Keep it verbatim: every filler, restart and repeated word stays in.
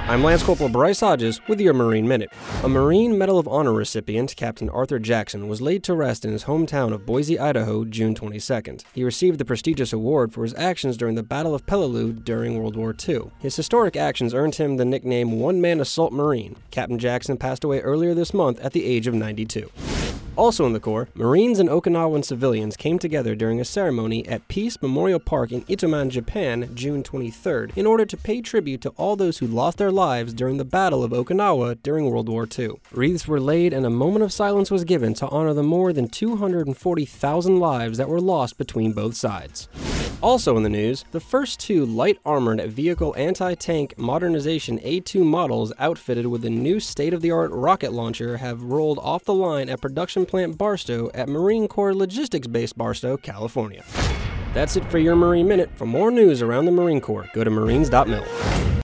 I'm Lance Corporal Bryce Hodges with your Marine Minute. A Marine Medal of Honor recipient, Captain Arthur Jackson, was laid to rest in his hometown of Boise, Idaho, June twenty-second. He received the prestigious award for his actions during the Battle of Peleliu during World War Two. His historic actions earned him the nickname One-Man Assault Marine. Captain Jackson passed away earlier this month at the age of ninety-two. Also in the Corps, Marines and Okinawan civilians came together during a ceremony at Peace Memorial Park in Itoman, Japan, June twenty-third, in order to pay tribute to all those who lost their lives during the Battle of Okinawa during World War Two. Wreaths were laid and a moment of silence was given to honor the more than two hundred forty thousand lives that were lost between both sides. Also in the news, the first two light-armored vehicle anti-tank modernization A two models outfitted with a new state-of-the-art rocket launcher have rolled off the line at Production Plant Barstow at Marine Corps Logistics Base Barstow, California. That's it for your Marine Minute. For more news around the Marine Corps, go to marines dot mil.